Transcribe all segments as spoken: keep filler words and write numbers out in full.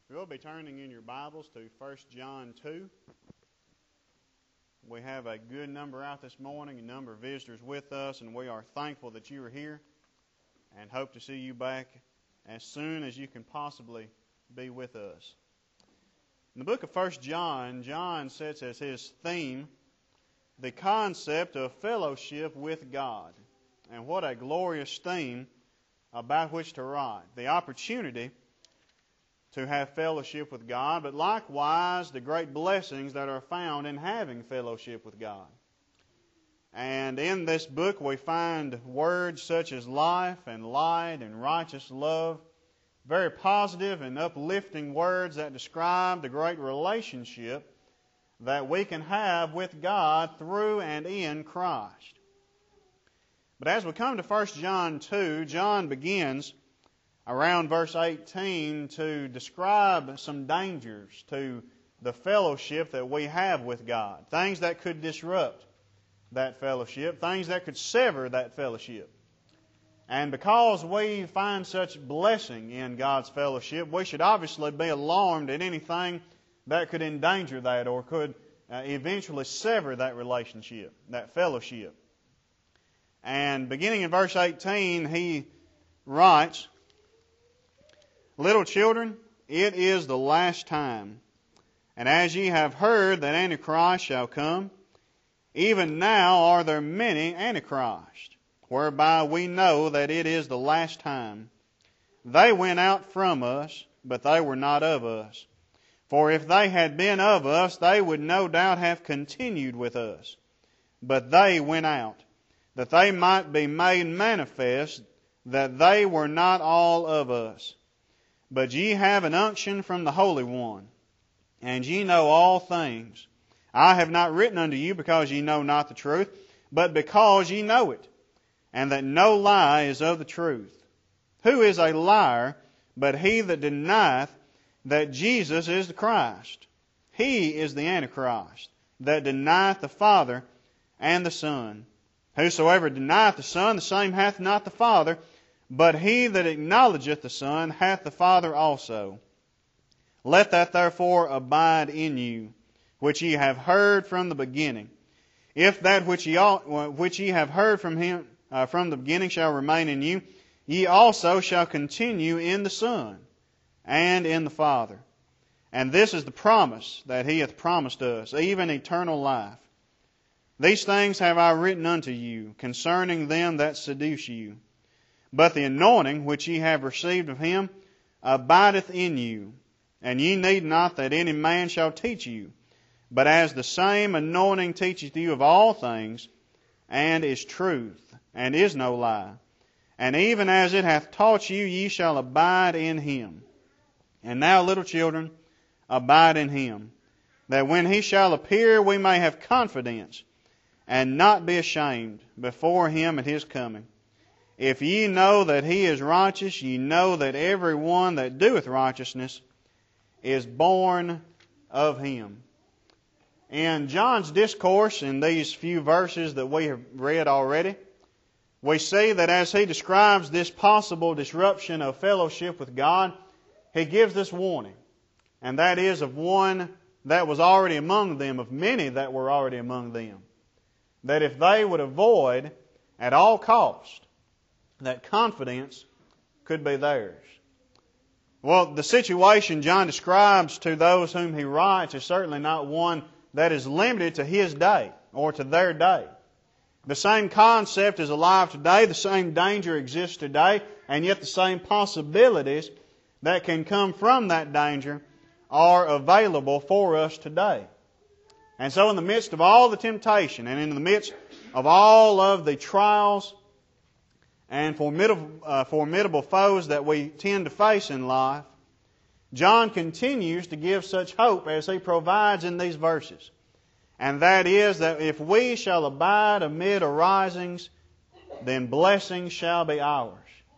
We'll be turning in your Bibles to First John two. We have a good number out this morning, a number of visitors with us, and we are thankful that you are here and hope to see you back as soon as you can possibly be with us. In the book of First John, John sets as his theme the concept of fellowship with God. And what a glorious theme about which to write. The opportunity to have fellowship with God, but likewise the great blessings that are found in having fellowship with God. And in this book we find words such as life and light and righteous love, very positive and uplifting words that describe the great relationship that we can have with God through and in Christ. But as we come to First John two, John begins around verse eighteen to describe some dangers to the fellowship that we have with God. Things that could disrupt that fellowship. Things that could sever that fellowship. And because we find such blessing in God's fellowship, we should obviously be alarmed at anything that could endanger that or could uh, eventually sever that relationship, that fellowship. And beginning in verse eighteen, he writes, "Little children, it is the last time. And as ye have heard that Antichrist shall come, even now are there many Antichrists, whereby we know that it is the last time. They went out from us, but they were not of us. For if they had been of us, they would no doubt have continued with us. But they went out, that they might be made manifest that they were not all of us. But ye have an unction from the Holy One, and ye know all things. I have not written unto you because ye know not the truth, but because ye know it, and that no lie is of the truth. Who is a liar but he that denieth that Jesus is the Christ? He is the Antichrist, that denieth the Father and the Son. Whosoever denieth the Son, the same hath not the Father, but he that acknowledgeth the Son hath the Father also. Let that therefore abide in you, which ye have heard from the beginning. If that which ye, which ye have heard from him uh, from the beginning shall remain in you, ye also shall continue in the Son and in the Father. And this is the promise that he hath promised us, even eternal life. These things have I written unto you concerning them that seduce you. But the anointing which ye have received of him abideth in you, and ye need not that any man shall teach you, but as the same anointing teacheth you of all things, and is truth, and is no lie. And even as it hath taught you, ye shall abide in him. And now, little children, abide in him, that when he shall appear, we may have confidence, and not be ashamed before him at his coming. If ye know that he is righteous, ye know that every one that doeth righteousness is born of him." In John's discourse in these few verses that we have read already, we see that as he describes this possible disruption of fellowship with God, he gives this warning. And that is of one that was already among them, of many that were already among them. That if they would avoid at all cost that confidence could be theirs. Well, the situation John describes to those whom he writes is certainly not one that is limited to his day or to their day. The same concept is alive today, the same danger exists today, and yet the same possibilities that can come from that danger are available for us today. And so in the midst of all the temptation and in the midst of all of the trials and formidable, uh, formidable foes that we tend to face in life, John continues to give such hope as he provides in these verses. And that is that if we shall abide amid arisings, then blessings shall be ours.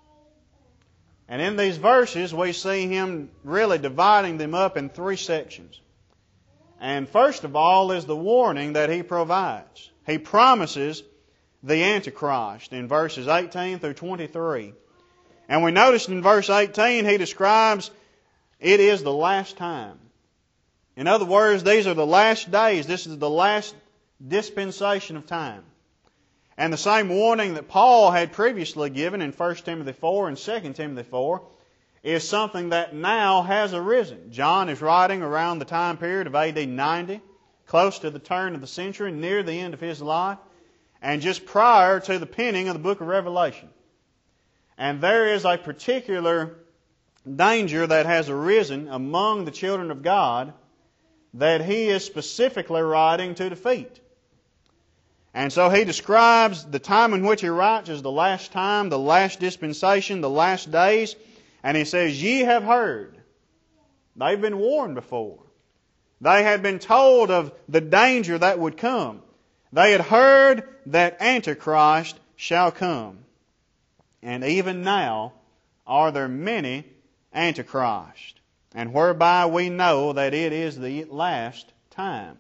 And in these verses we see him really dividing them up in three sections. And first of all is the warning that he provides. He promises the Antichrist in verses eighteen through twenty-three. And we noticed in verse eighteen he describes It is the last time. In other words, these are the last days. This is the last dispensation of time. And the same warning that Paul had previously given in First Timothy four and Second Timothy four is something that now has arisen. John is writing around the time period of A D ninety, close to the turn of the century, near the end of his life, and just prior to the penning of the book of Revelation. And there is a particular danger that has arisen among the children of God that he is specifically writing to defeat. And so he describes the time in which he writes as the last time, the last dispensation, the last days. And he says, ye have heard. They've been warned before. They had been told of the danger that would come. They had heard that Antichrist shall come. And even now are there many Antichrists, and whereby we know that it is the last time.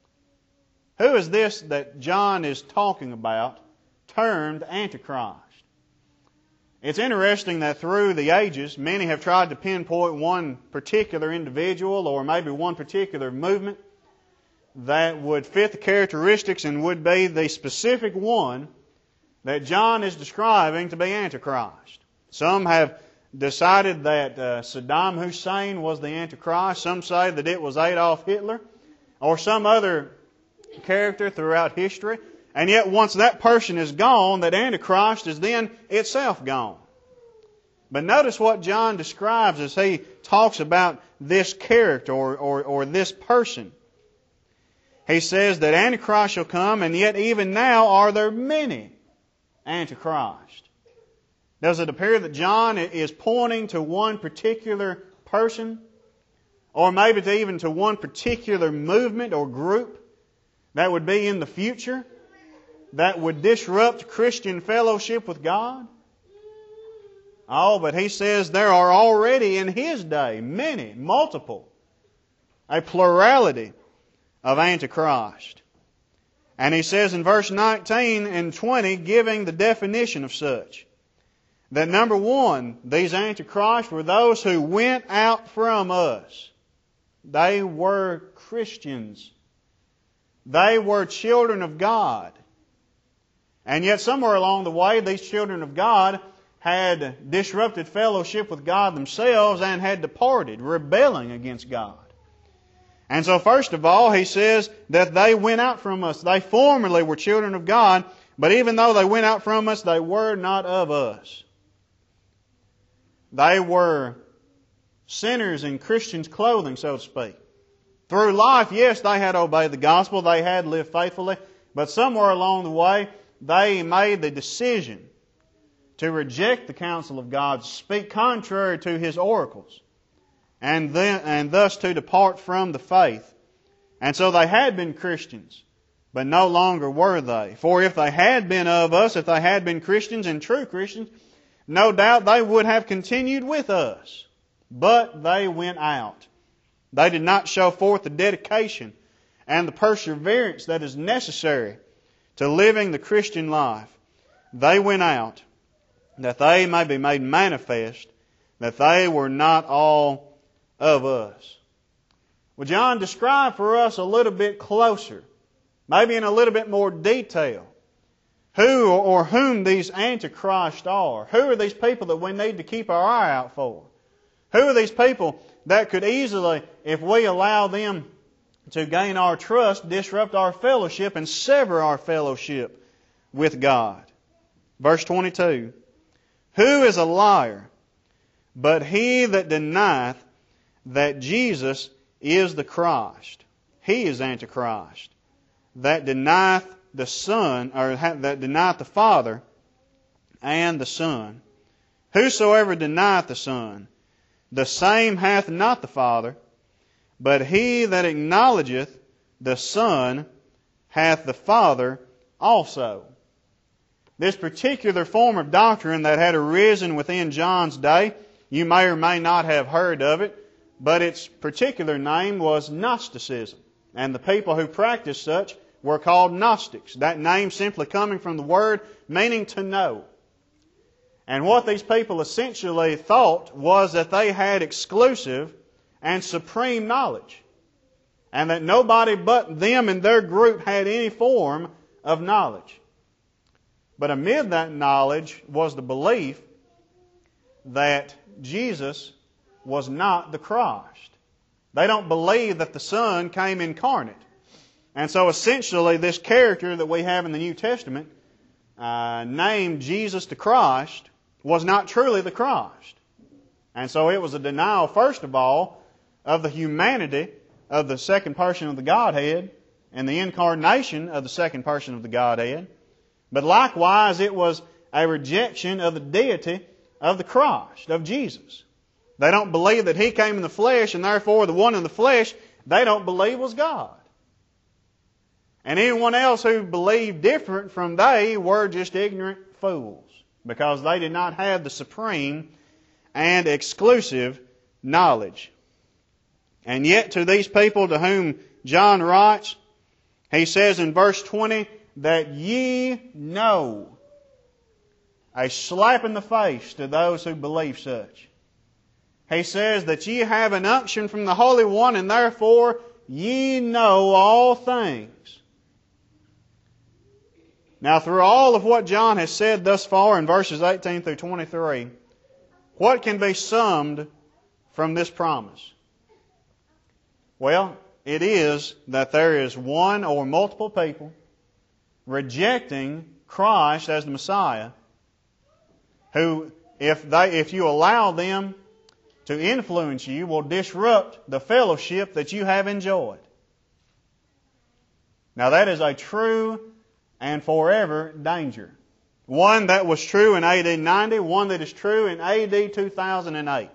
Who is this that John is talking about termed Antichrist? It's interesting that through the ages, many have tried to pinpoint one particular individual or maybe one particular movement that would fit the characteristics and would be the specific one that John is describing to be Antichrist. Some have decided that uh, Saddam Hussein was the Antichrist. Some say that it was Adolf Hitler or some other character throughout history. And yet once that person is gone, that Antichrist is then itself gone. But notice what John describes as he talks about this character or, or, or this person. He says that Antichrist shall come, and yet even now are there many Antichrists. Does it appear that John is pointing to one particular person? Or maybe to even to one particular movement or group that would be in the future, that would disrupt Christian fellowship with God? Oh, but he says there are already in his day many, multiple, a plurality of Antichrist. And he says in verse nineteen and twenty, giving the definition of such, that number one, these Antichrists were those who went out from us. They were Christians. They were children of God. And yet somewhere along the way, these children of God had disrupted fellowship with God themselves and had departed, rebelling against God. And so first of all, he says that they went out from us. They formerly were children of God, but even though they went out from us, they were not of us. They were sinners in Christians' clothing, so to speak. Through life, yes, they had obeyed the gospel, they had lived faithfully, but somewhere along the way, they made the decision to reject the counsel of God, to speak contrary to His oracles, and then and thus to depart from the faith. And so they had been Christians, but no longer were they. For if they had been of us, if they had been Christians and true Christians, no doubt they would have continued with us. But they went out. They did not show forth the dedication and the perseverance that is necessary to living the Christian life. They went out that they may be made manifest that they were not all of us. Well, John described for us a little bit closer, maybe in a little bit more detail, who or whom these Antichrists are. Who are these people that we need to keep our eye out for? Who are these people that could easily, if we allow them to gain our trust, disrupt our fellowship and sever our fellowship with God? Verse twenty-two. Who is a liar but he that denieth that Jesus is the Christ? He is Antichrist. That denieth the Son, or that denieth the Father and the Son. Whosoever denieth the Son, the same hath not the Father, but he that acknowledgeth the Son hath the Father also. This particular form of doctrine that had arisen within John's day, you may or may not have heard of it, but its particular name was Gnosticism. And the people who practiced such were called Gnostics. That name simply coming from the word meaning to know. And what these people essentially thought was that they had exclusive and supreme knowledge, and that nobody but them and their group had any form of knowledge. But amid that knowledge was the belief that Jesus was not the Christ. They don't believe that the Son came incarnate. And so essentially this character that we have in the New Testament, uh, named Jesus the Christ, was not truly the Christ. And so it was a denial, first of all, of the humanity of the second person of the Godhead and the incarnation of the second person of the Godhead. But likewise, it was a rejection of the deity of the Christ, of Jesus. They don't believe that He came in the flesh, and therefore the one in the flesh they don't believe was God. And anyone else who believed different from they were just ignorant fools, because they did not have the supreme and exclusive knowledge. And yet to these people to whom John writes, he says in verse twenty, that ye know. A slap in the face to those who believe such. He says that ye have an unction from the Holy One, and therefore ye know all things. Now, through all of what John has said thus far in verses eighteen through twenty-three, what can be summed from this promise? Well, it is that there is one or multiple people rejecting Christ as the Messiah, who, if they, if you allow them to influence you, will disrupt the fellowship that you have enjoyed. Now that is a true and forever danger. One that was true in A D ninety, one that is true in A D two thousand eight.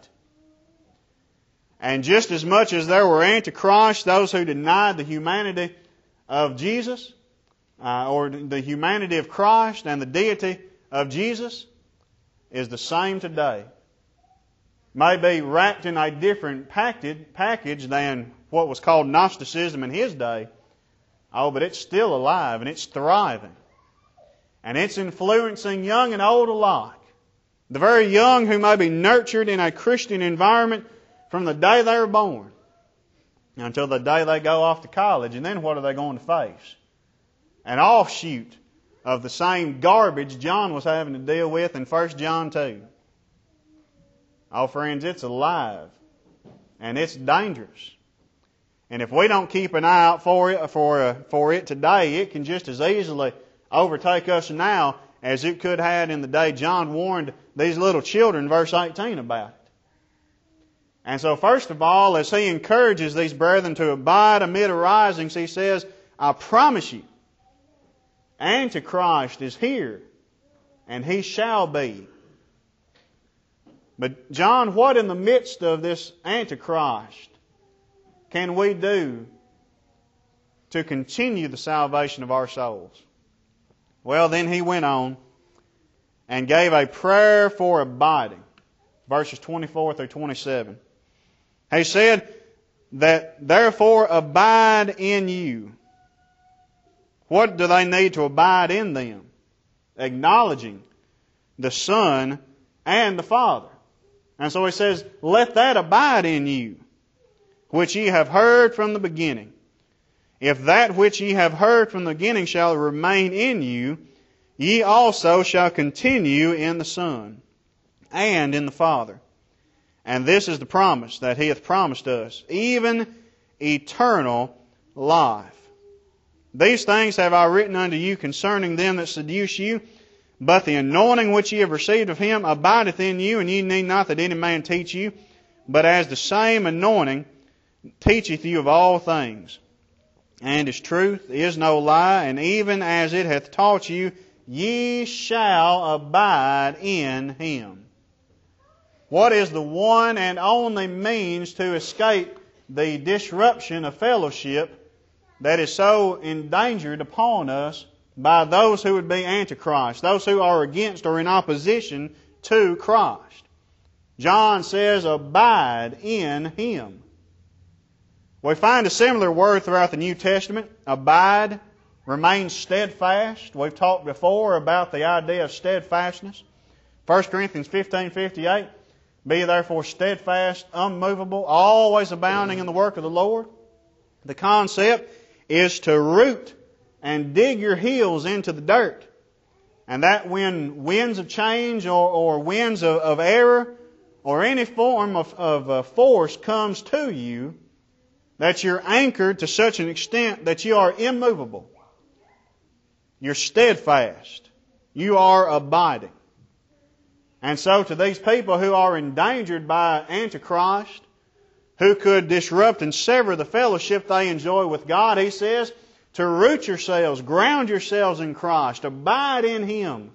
And just as much as there were antichrists, those who denied the humanity of Jesus, uh, or the humanity of Christ and the deity of Jesus, is the same today. May be wrapped in a different package than what was called Gnosticism in his day. Oh, but it's still alive and it's thriving. And it's influencing young and old alike. The very young who may be nurtured in a Christian environment from the day they were born until the day they go off to college. And then what are they going to face? An offshoot of the same garbage John was having to deal with in First John two. Oh, friends, it's alive. And it's dangerous. And if we don't keep an eye out for it, for, uh, for it today, it can just as easily overtake us now as it could have in the day John warned these little children, verse eighteen, about it. And so first of all, as he encourages these brethren to abide amid arisings, he says, I promise you, Antichrist is here, and he shall be. But John, what in the midst of this Antichrist can we do to continue the salvation of our souls? Well, then he went on and gave a prayer for abiding. Verses twenty-four through twenty-seven. He said that therefore abide in you. What do they need to abide in them? Acknowledging the Son and the Father. And so he says, let that abide in you, which ye have heard from the beginning. If that which ye have heard from the beginning shall remain in you, ye also shall continue in the Son and in the Father. And this is the promise that He hath promised us, even eternal life. These things have I written unto you concerning them that seduce you, but the anointing which ye have received of Him abideth in you, and ye need not that any man teach you, but as the same anointing teacheth you of all things. And His truth is no lie, and even as it hath taught you, ye shall abide in Him. What is the one and only means to escape the disruption of fellowship that is so endangered upon us by those who would be Antichrist, those who are against or in opposition to Christ? John says, abide in Him. We find a similar word throughout the New Testament. Abide, remain steadfast. We've talked before about the idea of steadfastness. First Corinthians fifteen fifty-eight. Be therefore steadfast, unmovable, always abounding in the work of the Lord. The concept is to root and dig your heels into the dirt. And that when winds of change or, or winds of, of error or any form of, of uh, force comes to you, that you're anchored to such an extent that you are immovable. You're steadfast. You are abiding. And so to these people who are endangered by Antichrist, who could disrupt and sever the fellowship they enjoy with God, He says, to root yourselves, ground yourselves in Christ, abide in Him.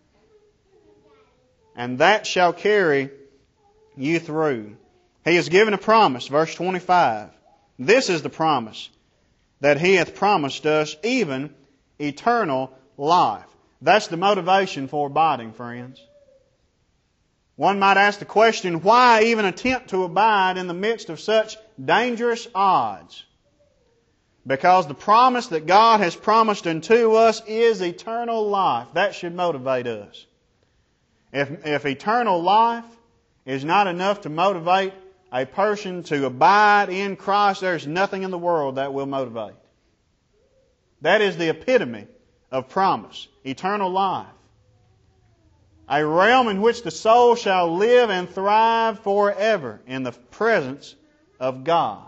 And that shall carry you through. He has given a promise, verse twenty-five. This is the promise, that He hath promised us, even eternal life. That's the motivation for abiding, friends. One might ask the question, why even attempt to abide in the midst of such dangerous odds? Because the promise that God has promised unto us is eternal life. That should motivate us. If, if eternal life is not enough to motivate a person to abide in Christ, there's nothing in the world that will motivate. That is the epitome of promise. Eternal life. A realm in which the soul shall live and thrive forever in the presence of God.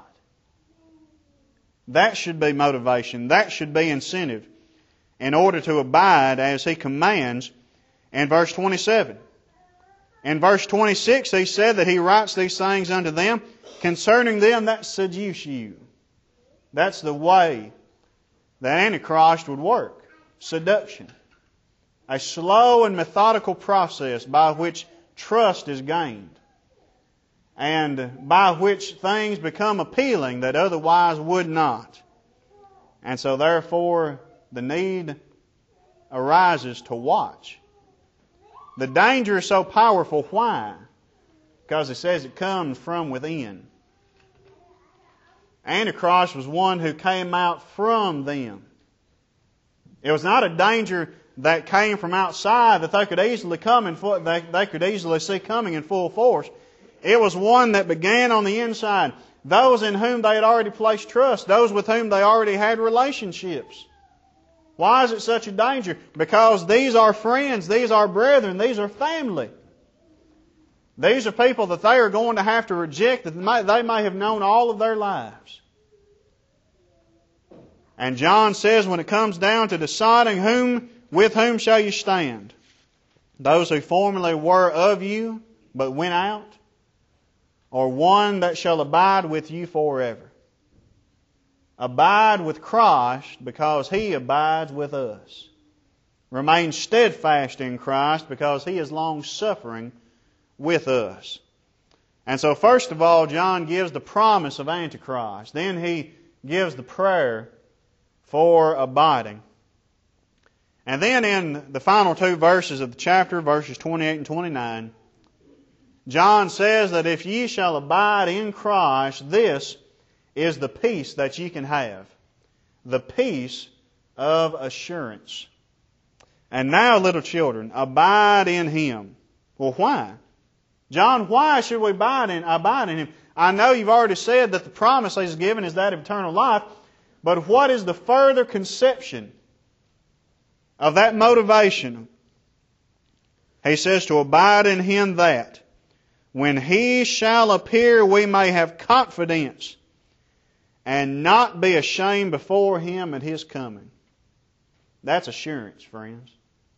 That should be motivation. That should be incentive in order to abide as He commands in verse twenty-seven. In verse twenty-six, He said that He writes these things unto them concerning them that seduce you. That's the way that Antichrist would work. Seduction. A slow and methodical process by which trust is gained. And by which things become appealing that otherwise would not. And so therefore the need arises to watch. The danger is so powerful. Why? Because it says it comes from within. Antichrist was one who came out from them. It was not a danger that came from outside that they could easily come in full, they, they could easily see coming in full force. It was one that began on the inside. Those in whom they had already placed trust. Those with whom they already had relationships. Why is it such a danger? Because these are friends. These are brethren. These are family. These are people that they are going to have to reject that they may have known all of their lives. And John says when it comes down to deciding whom, with whom shall you stand? Those who formerly were of you, but went out? Or one that shall abide with you forever? Abide with Christ because He abides with us. Remain steadfast in Christ because He is long-suffering with us. And so first of all, John gives the promise of Antichrist. Then he gives the prayer for abiding. And then in the final two verses of the chapter, verses twenty-eight and twenty-nine, John says that if ye shall abide in Christ, this is the peace that ye can have. The peace of assurance. And now, little children, abide in Him. Well, why? John, why should we abide in, abide in Him? I know you've already said that the promise He's given is that of eternal life, but what is the further conception of that motivation? He says to abide in Him that when He shall appear, we may have confidence and not be ashamed before Him at His coming. That's assurance, friends.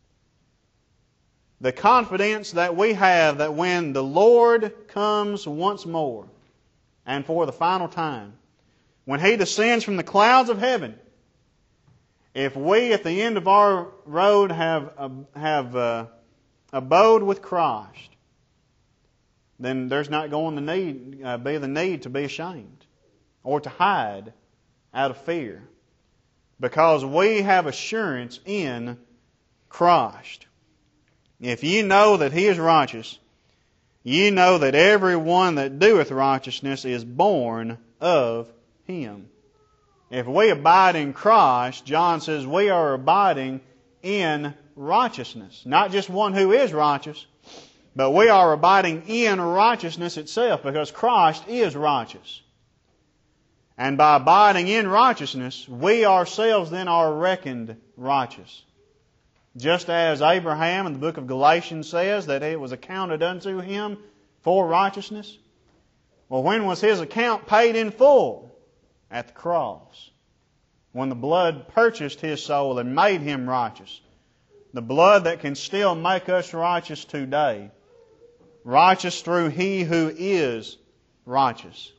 The confidence that we have that when the Lord comes once more and for the final time, when He descends from the clouds of heaven, if we at the end of our road have, uh, have uh, abode with Christ, then there's not going to need, uh, be the need to be ashamed or to hide out of fear. Because we have assurance in Christ. If ye know that He is righteous, ye know that every one that doeth righteousness is born of Him. If we abide in Christ, John says we are abiding in righteousness. Not just one who is righteous, but we are abiding in righteousness itself, because Christ is righteous. And by abiding in righteousness, we ourselves then are reckoned righteous. Just as Abraham in the book of Galatians says that it was accounted unto him for righteousness. Well, when was his account paid in full? At the cross. When the blood purchased his soul and made him righteous. The blood that can still make us righteous today. Righteous through He who is righteous.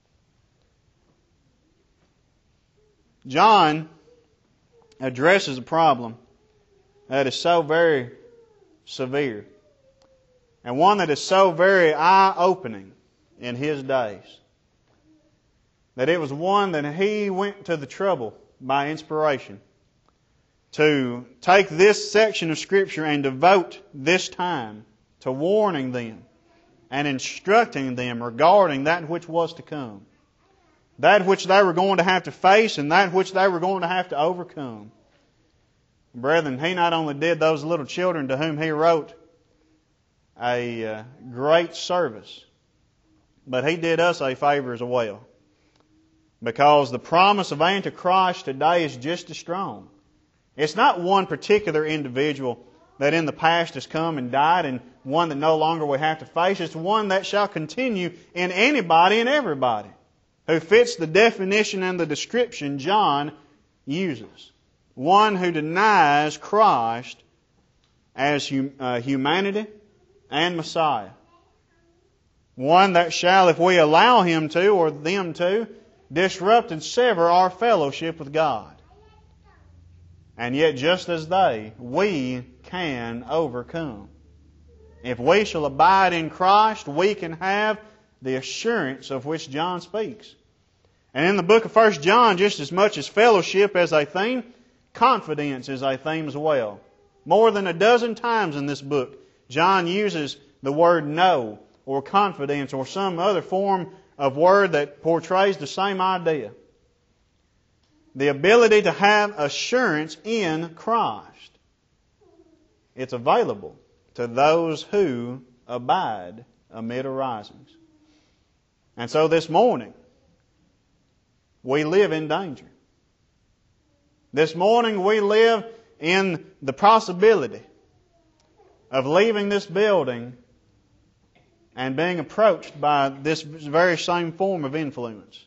John addresses a problem that is so very severe, and one that is so very eye-opening in his days, that it was one that he went to the trouble by inspiration to take this section of Scripture and devote this time to warning them and instructing them regarding that which was to come, that which they were going to have to face and that which they were going to have to overcome. Brethren, he not only did those little children to whom he wrote a uh, great service, but he did us a favor as well. Because the promise of Antichrist today is just as strong. It's not one particular individual that in the past has come and died and one that no longer we have to face. It's one that shall continue in anybody and everybody who fits the definition and the description John uses. One who denies Christ as hum, uh, humanity and Messiah. One that shall, if we allow him to or them to, disrupt and sever our fellowship with God. And yet, just as they, we can overcome. If we shall abide in Christ, we can have the assurance of which John speaks. And in the book of First John, just as much as fellowship as a theme, confidence is a theme as well. More than a dozen times in this book, John uses the word know or confidence or some other form of word that portrays the same idea. The ability to have assurance in Christ. It's available to those who abide amid arisings. And so this morning, we live in danger. This morning we live in the possibility of leaving this building and being approached by this very same form of influence.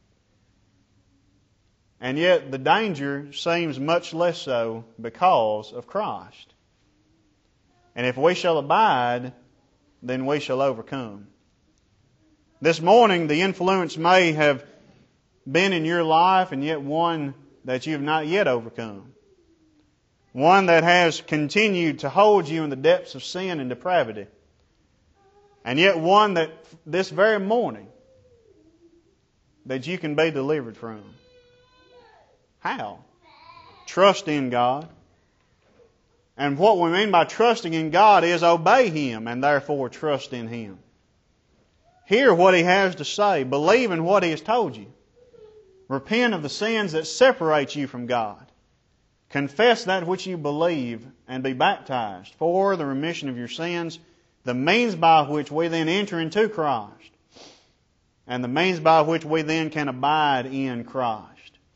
And yet the danger seems much less so because of Christ. And if we shall abide, then we shall overcome. This morning the influence may have been in your life, and yet one that you have not yet overcome. One that has continued to hold you in the depths of sin and depravity. And yet one that this very morning that you can be delivered from. How? Trust in God. And what we mean by trusting in God is obey Him and therefore trust in Him. Hear what He has to say. Believe in what He has told you. Repent of the sins that separate you from God. Confess that which you believe and be baptized for the remission of your sins, the means by which we then enter into Christ, and the means by which we then can abide in Christ.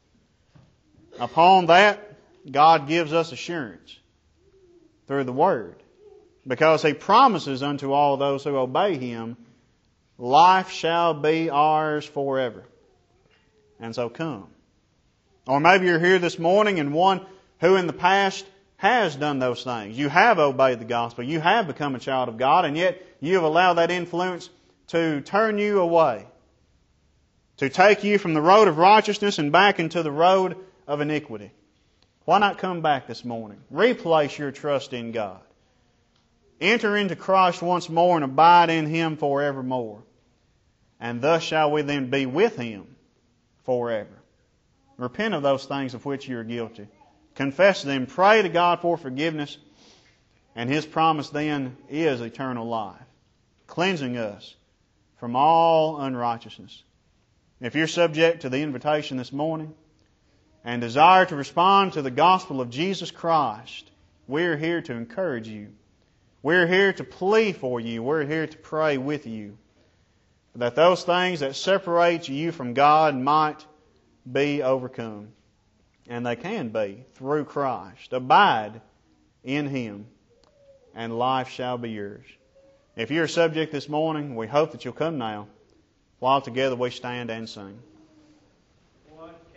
Upon that, God gives us assurance through the Word, because He promises unto all those who obey Him, life shall be ours forever. And so come. Or maybe you're here this morning and one who in the past has done those things. You have obeyed the gospel. You have become a child of God, and yet you have allowed that influence to turn you away. To take you from the road of righteousness and back into the road of iniquity. Why not come back this morning? Replace your trust in God. Enter into Christ once more and abide in Him forevermore. And thus shall we then be with Him forever. Repent of those things of which you are guilty. Confess them. Pray to God for forgiveness. And His promise then is eternal life, cleansing us from all unrighteousness. If you're subject to the invitation this morning and desire to respond to the gospel of Jesus Christ, we're here to encourage you We're here to plead for you. We're here to pray with you, that those things that separate you from God might be overcome. And they can be through Christ. Abide in Him, and life shall be yours. If you're a subject this morning, we hope that you'll come now, while together we stand and sing. What